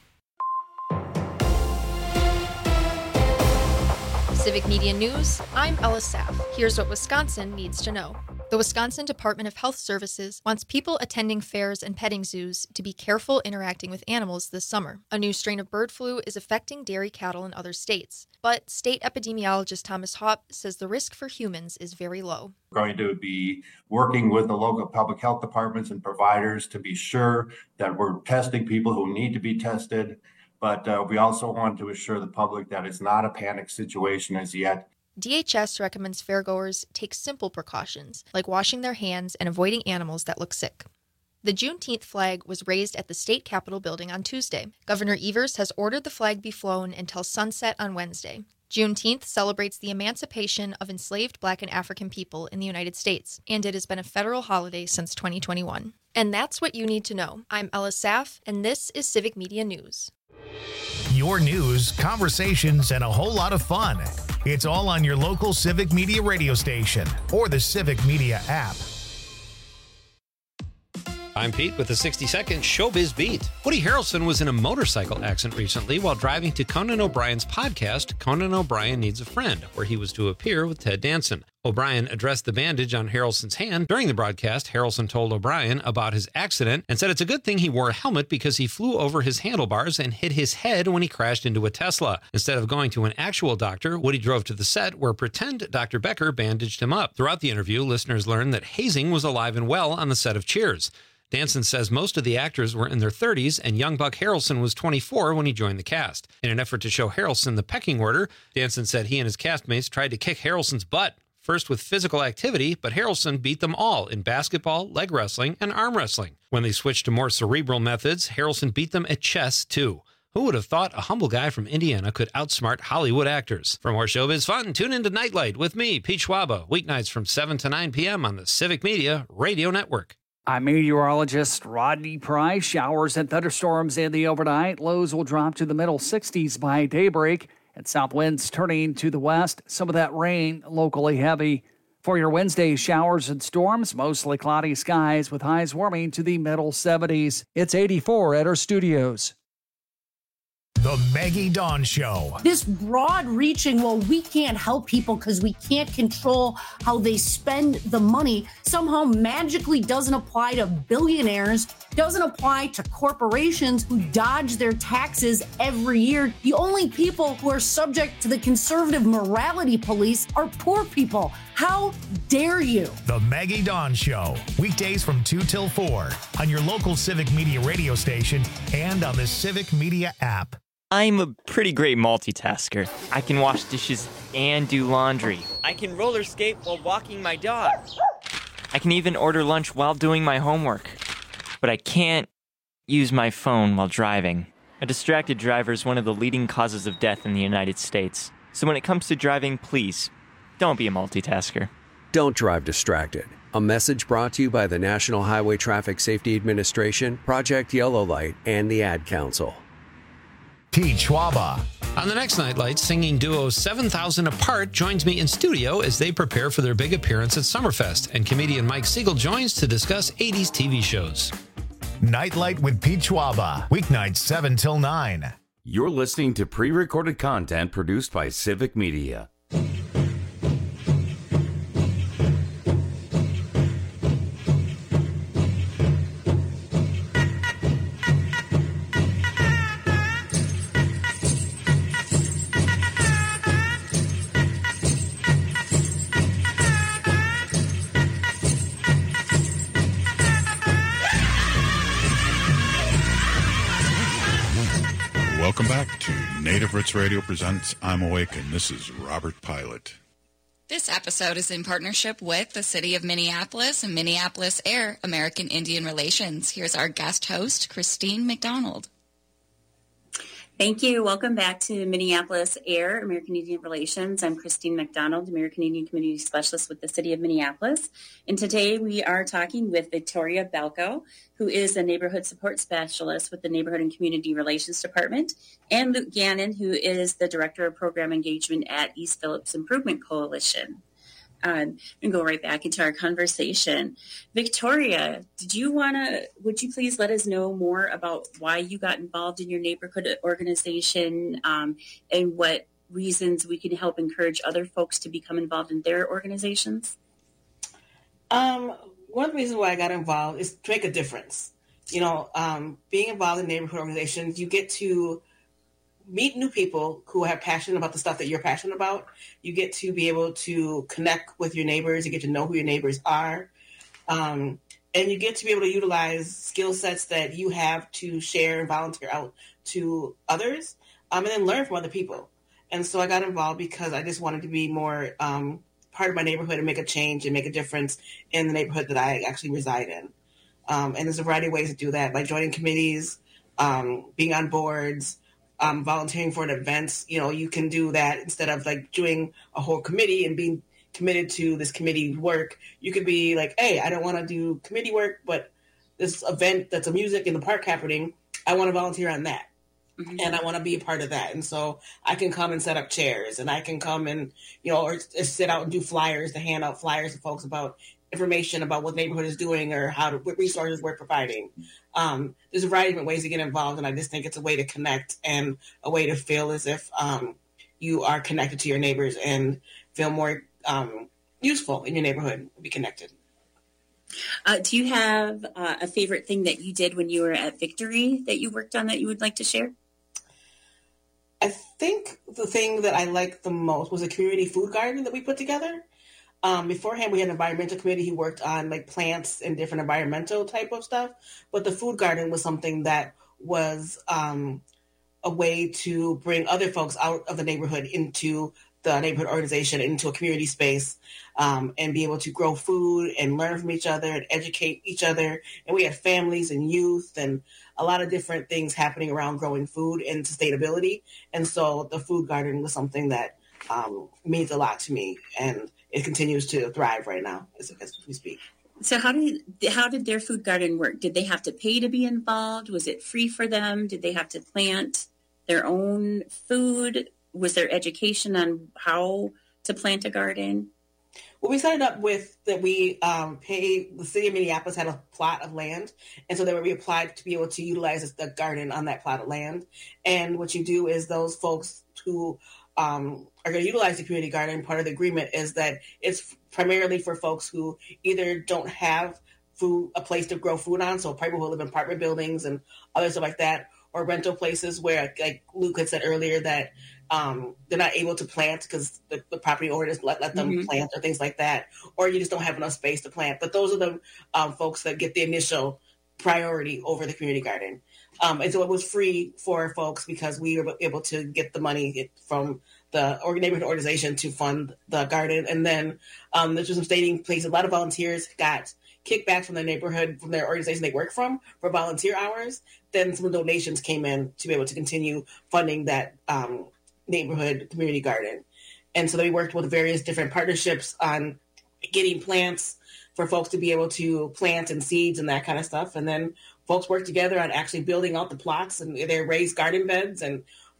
Civic Media News, I'm Ella Saff. Here's what Wisconsin needs to know. The Wisconsin Department of Health Services wants people attending fairs and petting zoos to be careful interacting with animals this summer. A new strain of bird flu is affecting dairy cattle in other states, but state epidemiologist Thomas Hopp says the risk for humans is very low. We're going to be working with the local public health departments and providers to be sure that we're testing people who need to be tested. But uh, we also want to assure the public that it's not a panic situation as yet. D H S recommends fairgoers take simple precautions, like washing their hands and avoiding animals that look sick. The Juneteenth flag was raised at the state capitol building on Tuesday. Governor Evers has ordered the flag be flown until sunset on Wednesday. Juneteenth celebrates the emancipation of enslaved Black and African people in the United States, and it has been a federal holiday since twenty twenty-one. And that's what you need to know. I'm Ella Saff, and this is Civic Media News. Your news, conversations, and a whole lot of fun. It's all on your local Civic Media radio station or the Civic Media app. I'm Pete with the sixty second Showbiz Beat. Woody Harrelson was in a motorcycle accident recently while driving to Conan O'Brien's podcast, Conan O'Brien Needs a Friend, where he was to appear with Ted Danson. O'Brien addressed the bandage on Harrelson's hand. During the broadcast, Harrelson told O'Brien about his accident and said it's a good thing he wore a helmet because he flew over his handlebars and hit his head when he crashed into a Tesla. Instead of going to an actual doctor, Woody drove to the set where pretend Doctor Becker bandaged him up. Throughout the interview, listeners learned that hazing was alive and well on the set of Cheers. Danson says most of the actors were in their thirties, and young Buck Harrelson was twenty-four when he joined the cast. In an effort to show Harrelson the pecking order, Danson said he and his castmates tried to kick Harrelson's butt, first with physical activity, but Harrelson beat them all in basketball, leg wrestling, and arm wrestling. When they switched to more cerebral methods, Harrelson beat them at chess, too. Who would have thought a humble guy from Indiana could outsmart Hollywood actors? For more showbiz fun, tune into Nightlight with me, Pete Schwaba, weeknights from seven to nine p.m. on the Civic Media Radio Network. I'm meteorologist Rodney Price. Showers and thunderstorms in the overnight. Lows will drop to the middle sixties by daybreak, and south winds turning to the west. Some of that rain locally heavy. For your Wednesday, showers and storms, mostly cloudy skies with highs warming to the middle seventies. It's eighty-four at our studios. The Maggie Dawn Show. This broad-reaching, well, we can't help people because we can't control how they spend the money, somehow magically doesn't apply to billionaires, doesn't apply to corporations who dodge their taxes every year. The only people who are subject to the conservative morality police are poor people. How dare you? The Maggie Dawn Show. Weekdays from two till four on your local Civic Media radio station and on the Civic Media app. I'm a pretty great multitasker. I can wash dishes and do laundry. I can roller skate while walking my dog. I can even order lunch while doing my homework. But I can't use my phone while driving. A distracted driver is one of the leading causes of death in the United States. So when it comes to driving, please, don't be a multitasker. Don't drive distracted. A message brought to you by the National Highway Traffic Safety Administration, Project Yellow Light, and the Ad Council. Pete Schwaba. On the next Nightlight, singing duo seven thousand Apart joins me in studio as they prepare for their big appearance at Summerfest, and comedian Mike Siegel joins to discuss eighties T V shows. Nightlight with Pete Schwaba, weeknights seven till nine. You're listening to pre-recorded content produced by Civic Media. Welcome back to Native Roots Radio presents I'm Awake, and this is Robert Pilot. This episode is in partnership with the City of Minneapolis and Minneapolis Air American Indian Relations. Here's our guest host, Christine McDonald. Thank you. Welcome back to Minneapolis Air American Indian Relations. I'm Christine McDonald, American Indian Community Specialist with the City of Minneapolis. And today we are talking with Victoria Balco, who is a Neighborhood Support Specialist with the Neighborhood and Community Relations Department, and Luke Gannon, who is the Director of Program Engagement at East Phillips Improvement Coalition. Um, and go right back into our conversation. Victoria, did you want to, would you please let us know more about why you got involved in your neighborhood organization um, and what reasons we can help encourage other folks to become involved in their organizations? Um, one reason why I got involved is to make a difference. You know, um, being involved in neighborhood organizations, you get to meet new people who have passion about the stuff that you're passionate about. You get to be able to connect with your neighbors. You get to know who your neighbors are. Um, and you get to be able to utilize skill sets that you have to share and volunteer out to others, um, and then learn from other people. And so I got involved because I just wanted to be more um, part of my neighborhood and make a change and make a difference in the neighborhood that I actually reside in. Um, and there's a variety of ways to do that, by joining committees, um, being on boards, Um, volunteering for an event. You know, you can do that instead of like doing a whole committee and being committed to this committee work. You could be like, hey, I don't want to do committee work, but this event that's a music in the park happening, I want to volunteer on that. Mm-hmm. And I want to be a part of that. And so I can come and set up chairs, and I can come and, you know, or, or sit out and do flyers to hand out flyers to folks about information about what the neighborhood is doing or how to, what resources we're providing. Um, there's a variety of different ways to get involved, and I just think it's a way to connect and a way to feel as if um, you are connected to your neighbors and feel more um, useful in your neighborhood, be connected. Uh, do you have uh, a favorite thing that you did when you were at Victory that you worked on that you would like to share? I think the thing that I liked the most was a community food garden that we put together. Um, beforehand, we had an environmental committee who worked on like plants and different environmental type of stuff. But the food garden was something that was um, a way to bring other folks out of the neighborhood into the neighborhood organization, into a community space, um, and be able to grow food and learn from each other and educate each other. And we had families and youth and a lot of different things happening around growing food and sustainability. And so the food garden was something that um, means a lot to me. And it continues to thrive right now as, as we speak. So how did how did their food garden work? Did they have to pay to be involved? Was it free for them? Did they have to plant their own food? Was there education on how to plant a garden? Well, we started up with that we um, pay, the city of Minneapolis had a plot of land. And so they were applied to be able to utilize the garden on that plot of land. And what you do is those folks who um, are going to utilize the community garden, part of the agreement is that it's primarily for folks who either don't have food, a place to grow food on. So people who live in apartment buildings and other stuff like that, or rental places where, like Luke had said earlier, that um, they're not able to plant because the, the property owner doesn't let, let them mm-hmm. plant or things like that, or you just don't have enough space to plant. But those are the um, folks that get the initial priority over the community garden. Um, and so it was free for folks because we were able to get the money from the neighborhood organization to fund the garden. And then um, there's some staging places. A lot of volunteers got kickbacks from their neighborhood, from their organization they work from, for volunteer hours. Then some donations came in to be able to continue funding that um, neighborhood community garden. And so they worked with various different partnerships on getting plants for folks to be able to plant and seeds and that kind of stuff. And then folks worked together on actually building out the plots, and they raised garden beds, and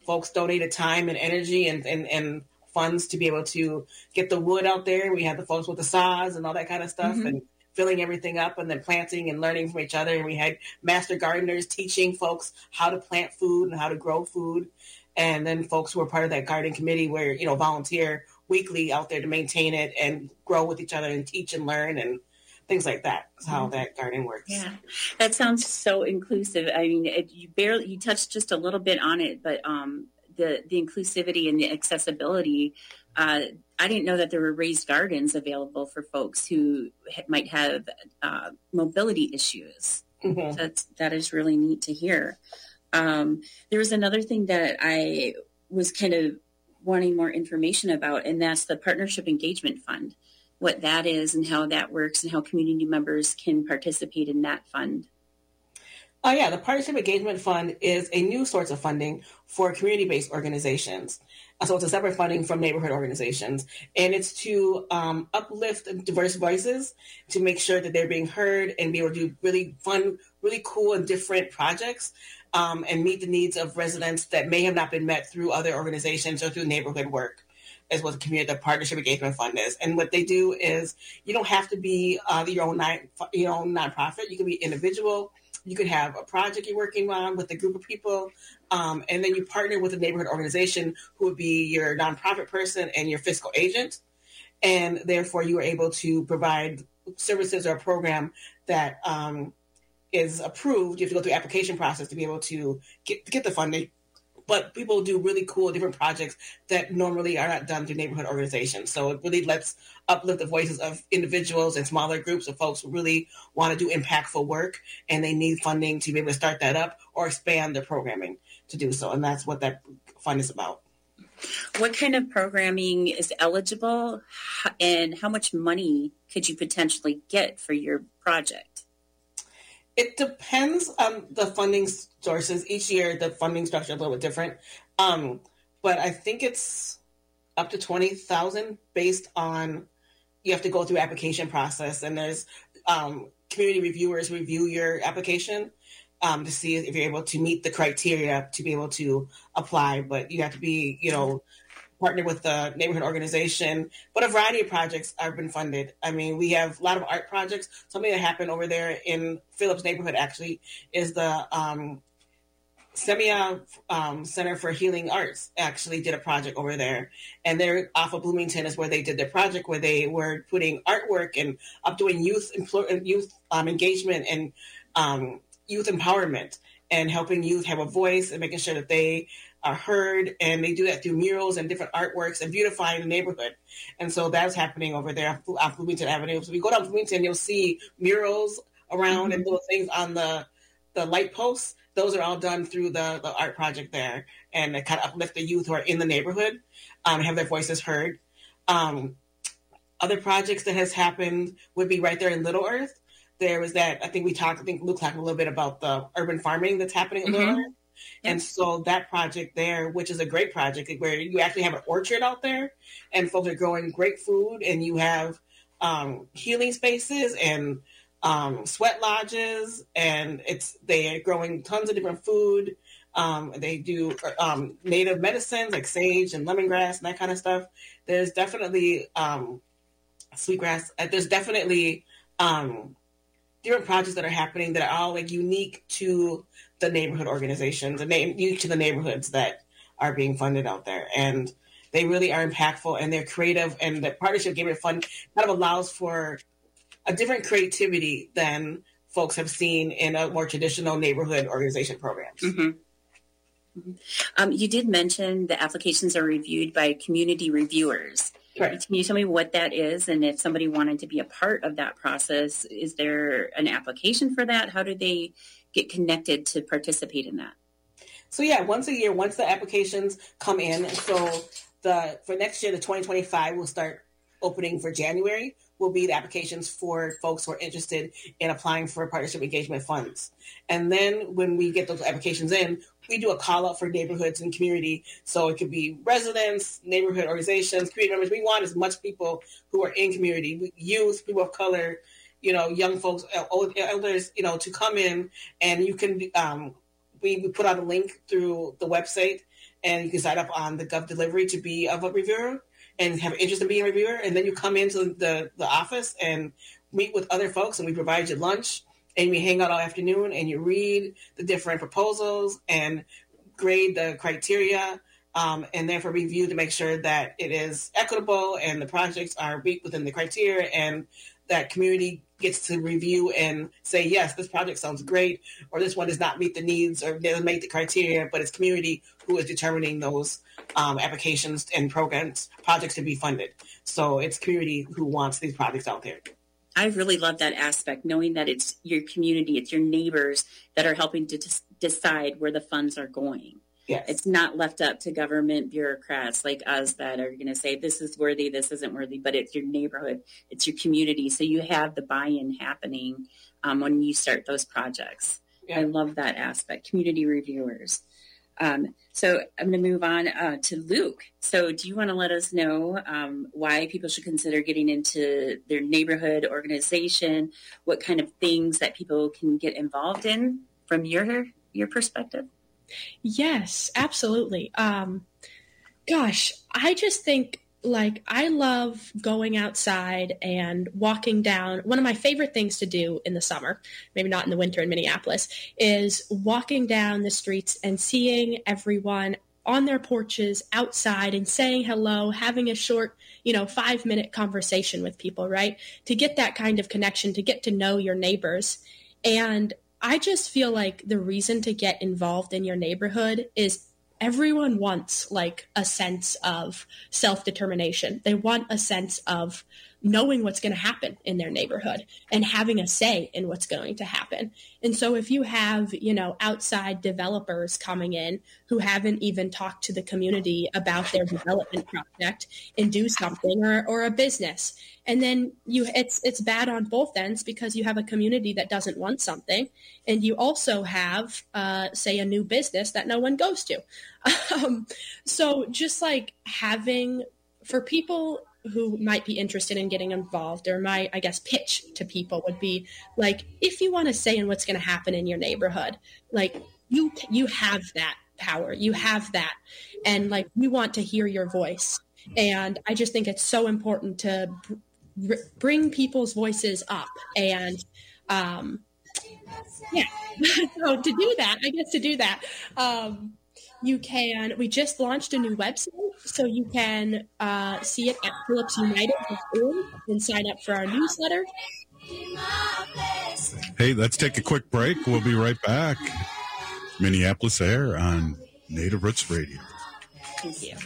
folks donated time and energy and, and, and funds to be able to get the wood out there. We had the folks with the saws and all that kind of stuff, mm-hmm. and filling everything up and then planting and learning from each other. And we had master gardeners teaching folks how to plant food and how to grow food. And then folks who were part of that garden committee where, you know, volunteer weekly out there to maintain it and grow with each other and teach and learn and things like that. That's how that garden works. Yeah, that sounds so inclusive. I mean, it, you barely, you touched just a little bit on it, but um, the, the inclusivity and the accessibility, uh, I didn't know that there were raised gardens available for folks who ha- might have uh, mobility issues. Mm-hmm. That's, that is really neat to hear. Um, there was another thing that I was kind of wanting more information about, and that's the Partnership Engagement Fund, what that is and how that works and how community members can participate in that fund. Oh, yeah. The Partnership Engagement Fund is a new source of funding for community-based organizations. So it's a separate funding from neighborhood organizations. And it's to um, uplift diverse voices, to make sure that they're being heard and be able to do really fun, really cool and different projects um, and meet the needs of residents that may have not been met through other organizations or through neighborhood work, is what the community, the Partnership Engagement Fund is. And what they do is you don't have to be uh, your own non, your own nonprofit. You can be individual. You could have a project you're working on with a group of people, um, and then you partner with a neighborhood organization who would be your nonprofit person and your fiscal agent. And therefore, you are able to provide services or a program that um, is approved. You have to go through the application process to be able to get, get the funding. But people do really cool different projects that normally are not done through neighborhood organizations. So it really lets uplift the voices of individuals and smaller groups of folks who really want to do impactful work, and they need funding to be able to start that up or expand their programming to do so. And that's what that fund is about. What kind of programming is eligible, and how much money could you potentially get for your project? It depends on the funding sources. Each year, the funding structure is a little bit different. Um, but I think it's up to twenty thousand based on, you have to go through application process, and there's um, community reviewers review your application um, to see if you're able to meet the criteria to be able to apply. But you have to be, you know, partner with the neighborhood organization, but a variety of projects have been funded. I mean, we have a lot of art projects. Something that happened over there in Phillips neighborhood actually is the um, Semia um, Center for Healing Arts actually did a project over there. And they're off of Bloomington is where they did their project, where they were putting artwork and up doing youth, youth um, engagement and um, youth empowerment and helping youth have a voice and making sure that they are heard, and they do that through murals and different artworks and beautifying the neighborhood. And so that's happening over there on Bloomington Avenue. So if you go down Bloomington, you'll see murals around mm-hmm. and little things on the, the light posts. Those are all done through the, the art project there, and they kind of uplift the youth who are in the neighborhood um, and have their voices heard. Um, other projects that has happened would be right there in Little Earth. There was that, I think we talked, I think Luke talked a little bit about the urban farming that's happening in mm-hmm. Little Earth. And so that project there, which is a great project where you actually have an orchard out there and folks are growing great food, and you have um, healing spaces and um, sweat lodges, and it's they are growing tons of different food. Um, they do um, native medicines like sage and lemongrass and that kind of stuff. There's definitely um, sweetgrass. There's definitely um, different projects that are happening that are all like unique to the neighborhood organizations and unique to the neighborhoods that are being funded out there. And they really are impactful, and they're creative, and the Partnership Engagement Fund kind of allows for a different creativity than folks have seen in a more traditional neighborhood organization programs. Mm-hmm. Mm-hmm. Um, you did mention the applications are reviewed by community reviewers. Correct. Can you tell me what that is? And if somebody wanted to be a part of that process, is there an application for that? How do they get connected to participate in that? So yeah, once a year, once the applications come in, so the for next year, the twenty twenty-five will start opening for January, will be the applications for folks who are interested in applying for partnership engagement funds. And then when we get those applications in, we do a call out for neighborhoods and community. So it could be residents, neighborhood organizations, community members. We want as much people who are in community, youth, people of color, you know, young folks, old elders, you know, to come in, and you can, um, we, we put out a link through the website, and you can sign up on the Gov Delivery to be of a reviewer and have an interest in being a reviewer. And then you come into the, the office and meet with other folks, and we provide you lunch, and we hang out all afternoon, and you read the different proposals and grade the criteria, um, and therefore review to make sure that it is equitable and the projects are within the criteria, and that community gets to review and say, yes, this project sounds great, or this one does not meet the needs or doesn't meet the criteria, but it's community who is determining those um, applications and programs, projects to be funded. So it's community who wants these projects out there. I really love that aspect, knowing that it's your community, it's your neighbors that are helping to des- decide where the funds are going. Yes. It's not left up to government bureaucrats like us that are going to say, this is worthy, this isn't worthy, but it's your neighborhood, it's your community. So you have the buy-in happening um, when you start those projects. Yeah. I love that aspect, community reviewers. Um, so I'm going to move on uh, to Luke. So do you want to let us know um, why people should consider getting into their neighborhood organization, what kind of things that people can get involved in from your your perspective? Yes, absolutely. Um, gosh, I just think like I love going outside and walking down. One of my favorite things to do in the summer, maybe not in the winter in Minneapolis, is walking down the streets and seeing everyone on their porches outside and saying hello, having a short, you know, five minute conversation with people, right? To get that kind of connection, to get to know your neighbors. And I just feel like the reason to get involved in your neighborhood is everyone wants like a sense of self-determination. They want a sense of knowing what's going to happen in their neighborhood and having a say in what's going to happen. And so if you have, you know, outside developers coming in who haven't even talked to the community about their development project and do something, or, or a business, and then you it's it's bad on both ends because you have a community that doesn't want something, and you also have, uh, say, a new business that no one goes to. Um, so just like having, for people who might be interested in getting involved, or my, I guess, pitch to people would be like, if you want to say in what's going to happen in your neighborhood, like you, you have that power, you have that. And like, we want to hear your voice. And I just think it's so important to br- bring people's voices up. And, um, yeah, so to do that, I guess to do that, um, you can, we just launched a new website, so you can uh, see it at phillips united dot org and sign up for our newsletter. Hey, let's take a quick break. We'll be right back. Minneapolis Air on Native Roots Radio. Thank you.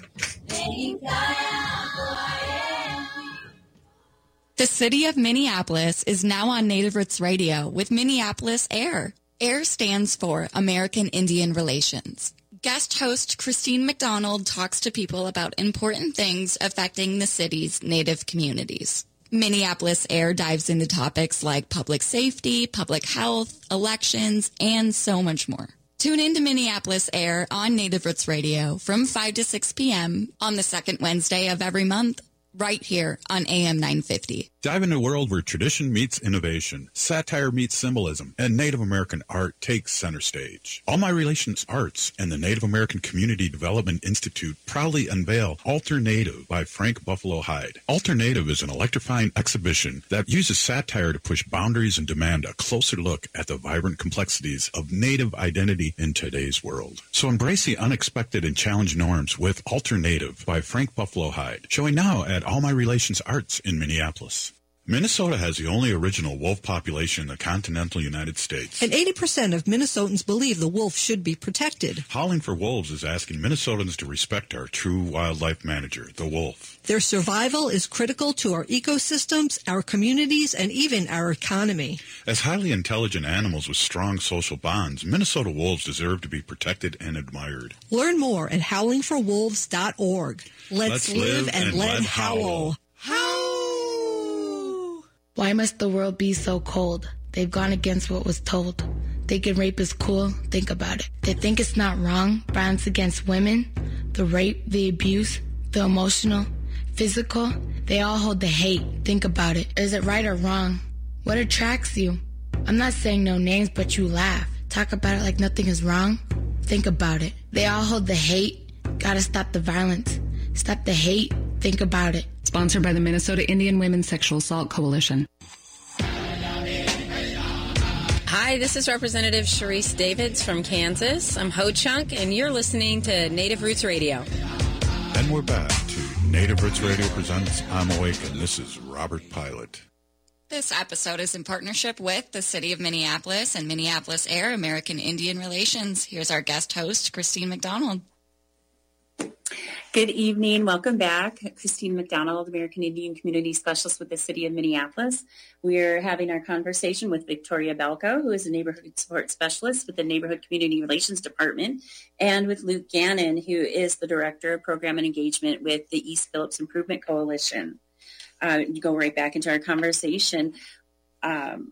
The city of Minneapolis is now on Native Roots Radio with Minneapolis Air. AIR stands for American Indian Relations. Guest host Christine McDonald talks to people about important things affecting the city's Native communities. Minneapolis Air dives into topics like public safety, public health, elections, and so much more. Tune in to Minneapolis Air on Native Roots Radio from five to six p.m. on the second Wednesday of every month, right here on A M nine fifty. Dive into a world where tradition meets innovation, satire meets symbolism, and Native American art takes center stage. All My Relations Arts and the Native American Community Development Institute proudly unveil Alter Native by Frank Buffalo Hyde. Alter Native is an electrifying exhibition that uses satire to push boundaries and demand a closer look at the vibrant complexities of Native identity in today's world. So embrace the unexpected and challenge norms with Alter Native by Frank Buffalo Hyde, showing now at All My Relations Arts in Minneapolis. Minnesota has the only original wolf population in the continental United States. And eighty percent of Minnesotans believe the wolf should be protected. Howling for Wolves is asking Minnesotans to respect our true wildlife manager, the wolf. Their survival is critical to our ecosystems, our communities, and even our economy. As highly intelligent animals with strong social bonds, Minnesota wolves deserve to be protected and admired. Learn more at howling for wolves dot org. Let's, Let's live, live and, and let, let howl. Howl! Why must the world be so cold? They've gone against what was told. Thinking rape is cool? Think about it. They think it's not wrong. Violence against women, the rape, the abuse, the emotional, physical. They all hold the hate. Think about it. Is it right or wrong? What attracts you? I'm not saying no names, but you laugh. Talk about it like nothing is wrong. Think about it. They all hold the hate, Gotta stop the violence. Stop the hate. Think about it. Sponsored by the Minnesota Indian Women's Sexual Assault Coalition. Hi, this is Representative Sharice Davids from Kansas. I'm Ho Chunk, and you're listening to Native Roots Radio. And we're back to Native Roots Radio presents I'm Awake, and this is Robert Pilot. This episode is in partnership with the City of Minneapolis and Minneapolis Air American Indian Relations. Here's our guest host, Christine McDonald. Good evening. Welcome back. Christine McDonald, American Indian Community Specialist with the City of Minneapolis. We're having our conversation with Victoria Belko, who is a Neighborhood Support Specialist with the Neighborhood Community Relations Department, and with Luke Gannon, who is the Director of Program and Engagement with the East Phillips Improvement Coalition. Uh, you go right back into our conversation. Um,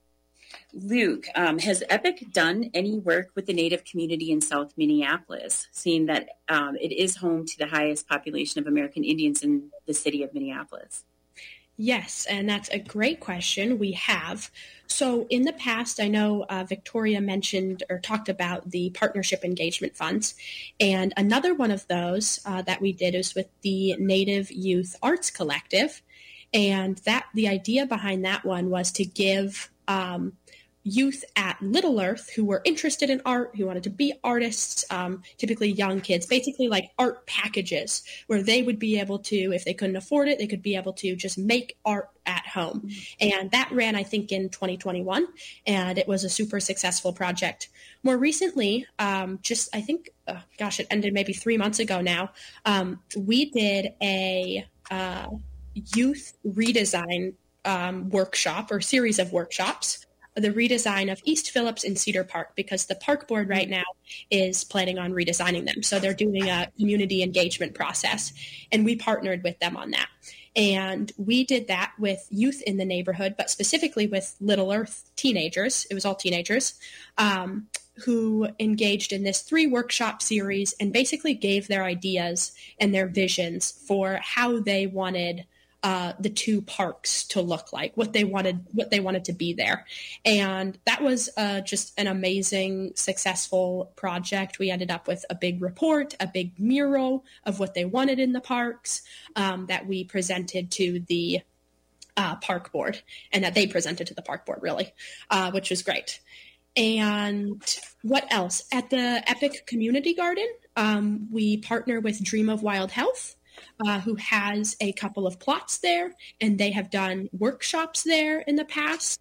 Luke, um, has EPIC done any work with the Native community in South Minneapolis, seeing that um, it is home to the highest population of American Indians in the city of Minneapolis? Yes, and that's a great question. We have. So in the past, I know uh, Victoria mentioned or talked about the partnership engagement funds. And another one of those uh, that we did is with the Native Youth Arts Collective. And that the idea behind that one was to give um, youth at Little Earth who were interested in art, who wanted to be artists, um, typically young kids, basically like art packages where they would be able to, if they couldn't afford it, they could be able to just make art at home. Mm-hmm. And that ran, I think, in twenty twenty-one, and it was a super successful project. More recently, um, just I think, oh, gosh, it ended maybe three months ago now, um, we did a uh, youth redesign um, workshop or series of workshops, the redesign of East Phillips and Cedar Park, because the park board right now is planning on redesigning them. So they're doing a community engagement process, and we partnered with them on that. And we did that with youth in the neighborhood, but specifically with Little Earth teenagers. It was all teenagers um, who engaged in this three workshop series and basically gave their ideas and their visions for how they wanted Uh, the two parks to look like, what they wanted, what they wanted to be there. And that was uh, just an amazing, successful project. We ended up with a big report, a big mural of what they wanted in the parks um, that we presented to the uh, park board, and that they presented to the park board, really, uh, which was great. And what else? At the EPIC Community Garden, um, we partner with Dream of Wild Health, Uh, who has a couple of plots there, and they have done workshops there in the past.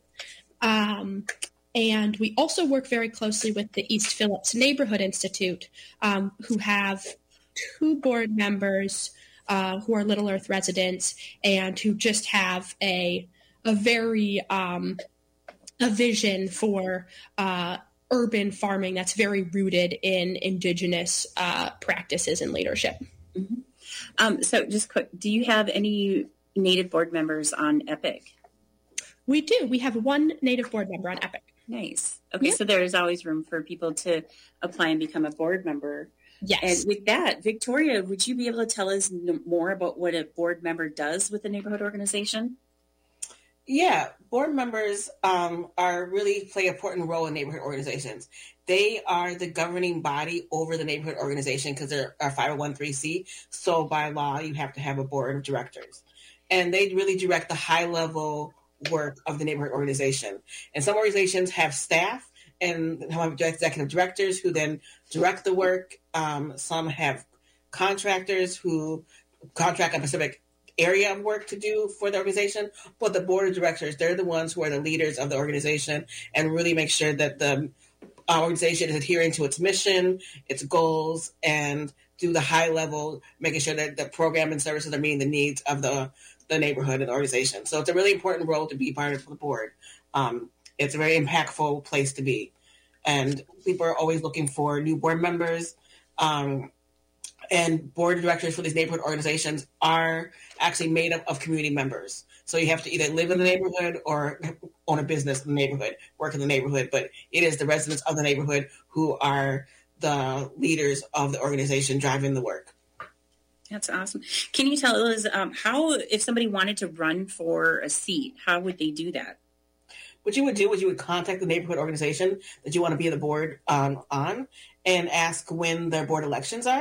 Um, and we also work very closely with the East Phillips Neighborhood Institute, um, who have two board members uh, who are Little Earth residents and who just have a a very um, a vision for uh, urban farming that's very rooted in indigenous uh, practices and leadership. Mm-hmm. Um, so just quick, do you have any Native board members on EPIC? We do. We have one Native board member on EPIC. Nice. Okay, yeah. So there's always room for people to apply and become a board member. Yes. And with that, Victoria, would you be able to tell us more about what a board member does with a neighborhood organization? Yeah, board members um, are really play an important role in neighborhood organizations. They are the governing body over the neighborhood organization because they're a five oh one c three. So by law, you have to have a board of directors. And they really direct the high level work of the neighborhood organization. And some organizations have staff and have executive directors who then direct the work. Um, some have contractors who contract a specific area of work to do for the organization, but the board of directors, they're the ones who are the leaders of the organization and really make sure that the organization is adhering to its mission, its goals, and do the high level, making sure that the program and services are meeting the needs of the, the neighborhood and the organization. So it's a really important role to be part of the board. Um, it's a very impactful place to be. And people are always looking for new board members. Um, And board of directors for these neighborhood organizations are actually made up of community members. So you have to either live in the neighborhood or own a business in the neighborhood, work in the neighborhood. But it is the residents of the neighborhood who are the leaders of the organization driving the work. That's awesome. Can you tell us um, how, if somebody wanted to run for a seat, how would they do that? What you would do is you would contact the neighborhood organization that you want to be the board um, on and ask when their board elections are.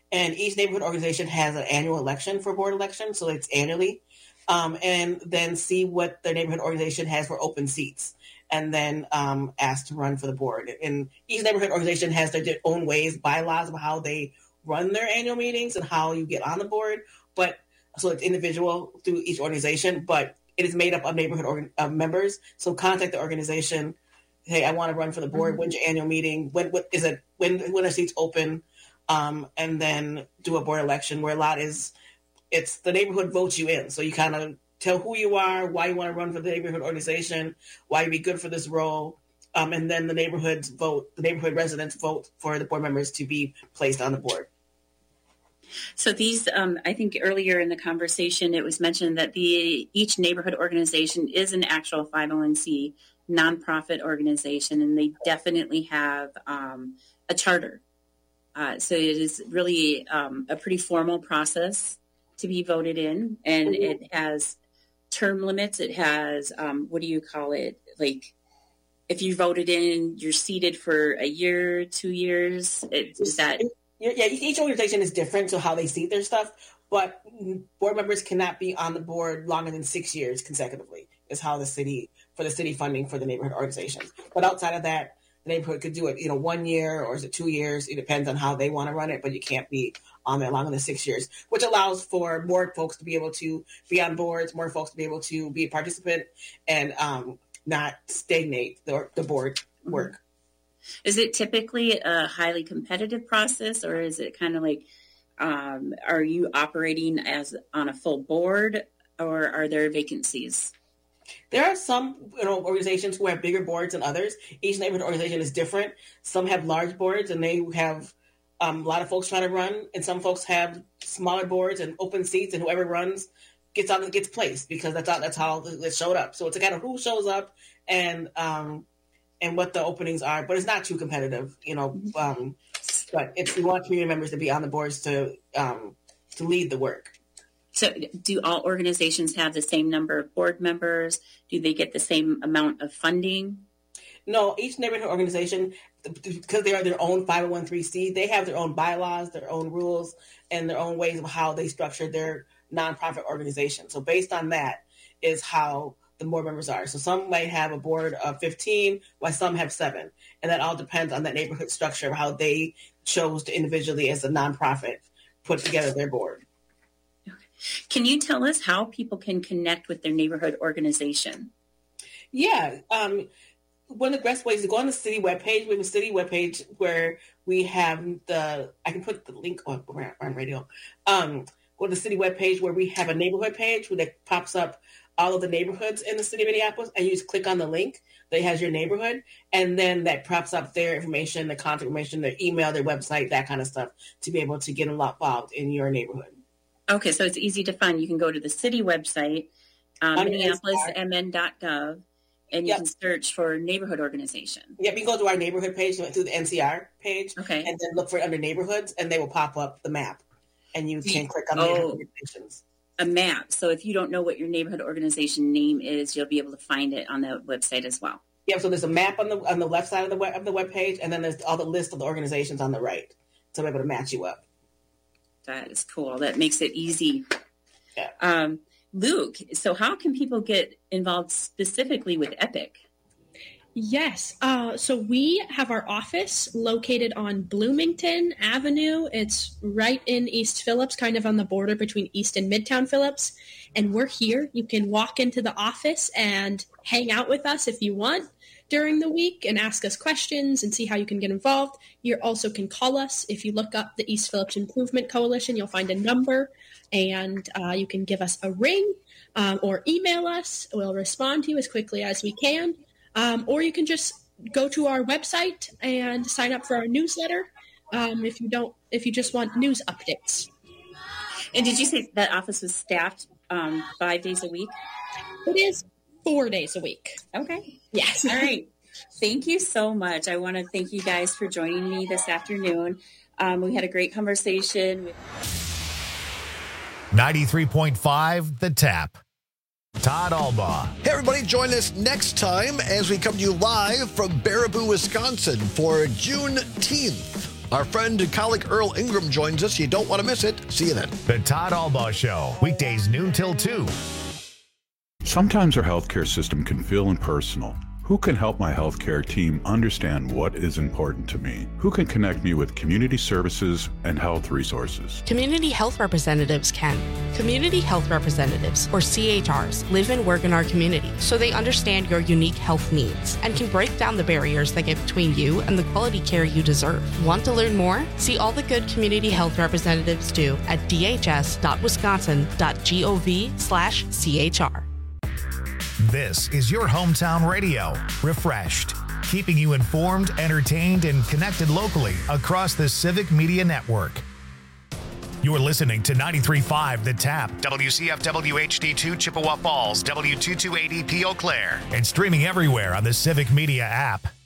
And each neighborhood organization has an annual election for board election, so it's annually. Um, and then see what the neighborhood organization has for open seats, and then um, ask to run for the board. And each neighborhood organization has their own ways, bylaws of how they run their annual meetings and how you get on the board. But so it's individual through each organization, but it is made up of neighborhood organ- uh, members. So contact the organization. Hey, I want to run for the board. Mm-hmm. When's your annual meeting? When what is it? When when are seats open? Um, and then do a board election where a lot is. It's the neighborhood votes you in. So you kind of tell who you are, why you want to run for the neighborhood organization, why you'd be good for this role. Um, and then the neighborhoods vote, the neighborhood residents vote for the board members to be placed on the board. So these, um, I think earlier in the conversation, it was mentioned that the each neighborhood organization is an actual five oh one c nonprofit organization, and they definitely have um, a charter. Uh, so it is really um, a pretty formal process to be voted in, and it has term limits. It has, um, what do you call it? Like, if you voted in, you're seated for a year, two years. It, is that? Yeah, each organization is different, so how they seat their stuff. But board members cannot be on the board longer than six years consecutively. Is how the city for the city funding for the neighborhood organizations. But outside of that, the neighborhood could do it, you know, one year or is it two years? It depends on how they want to run it, but you can't be on there longer than six years, which allows for more folks to be able to be on boards, more folks to be able to be a participant and um, not stagnate the, the board work. Is it typically a highly competitive process, or is it kind of like, um, are you operating as on a full board, or are there vacancies? There are some, you know, organizations who have bigger boards than others. Each neighborhood organization is different. Some have large boards and they have um, a lot of folks trying to run, and some folks have smaller boards and open seats, and whoever runs gets on gets placed because that's how that's how it showed up. So it's a kind of who shows up and um, and what the openings are, but it's not too competitive, you know. Um, but it's we want community members to be on the boards to um, to lead the work. So do all organizations have the same number of board members? Do they get the same amount of funding? No, each neighborhood organization, because they are their own five oh one c, they have their own bylaws, their own rules, and their own ways of how they structure their nonprofit organization. So based on that is how the board members are. So some might have a board of fifteen, while some have seven. And that all depends on that neighborhood structure of how they chose to individually as a nonprofit put together their board. Can you tell us how people can connect with their neighborhood organization? Yeah. Um, one of the best ways to go on the city webpage. We have a city webpage where we have the, I can put the link on, on radio. Um, go to the city webpage where we have a neighborhood page where that pops up all of the neighborhoods in the city of Minneapolis, and you just click on the link that has your neighborhood, and then that pops up their information, the contact information, their email, their website, that kind of stuff to be able to get involved in your neighborhood. Okay, so it's easy to find. You can go to the city website, um, Minneapolis M N dot gov, and you yep. can search for neighborhood organization. Yep, you can go to our neighborhood page, through the N C R page, okay, and then look for it under neighborhoods, and they will pop up the map, and you can click on oh, neighborhood organizations. A map. So if you don't know what your neighborhood organization name is, you'll be able to find it on the website as well. Yeah, so there's a map on the on the left side of the web, of the web page, and then there's all the list of the organizations on the right, to be able to match you up. That is cool. That makes it easy. Yeah. Um, Luke, so how can people get involved specifically with EPIC? Yes. Uh, so we have our office located on Bloomington Avenue. It's right in East Phillips, kind of on the border between East and Midtown Phillips. And we're here. You can walk into the office and hang out with us if you want during the week and ask us questions and see how you can get involved. You also can call us. If you look up the East Phillips Improvement Coalition, you'll find a number, and uh, you can give us a ring um, or email us. We'll respond to you as quickly as we can. Um, or you can just go to our website and sign up for our newsletter um, if you don't, if you just want news updates. And did you say that office was staffed um, five days a week? It is four days a week. Okay. Yes. All right. Thank you so much. I want to thank you guys for joining me this afternoon. Um, we had a great conversation. With- ninety-three point five The Tap. Todd Albaugh. Hey, everybody, join us next time as we come to you live from Baraboo, Wisconsin for Juneteenth. Our friend and colleague Earl Ingram joins us. You don't want to miss it. See you then. The Todd Albaugh Show, weekdays noon till two. Sometimes our healthcare system can feel impersonal. Who can help my healthcare team understand what is important to me? Who can connect me with community services and health resources? Community health representatives can. Community health representatives, or C H Rs, live and work in our community, so they understand your unique health needs and can break down the barriers that get between you and the quality care you deserve. Want to learn more? See all the good community health representatives do at d h s dot wisconsin dot gov slash c h r. This is your hometown radio, refreshed, keeping you informed, entertained, and connected locally across the Civic Media Network. You're listening to ninety-three point five The Tap, W C F W H D two Chippewa Falls, W two two eight E P Eau Claire, and streaming everywhere on the Civic Media app.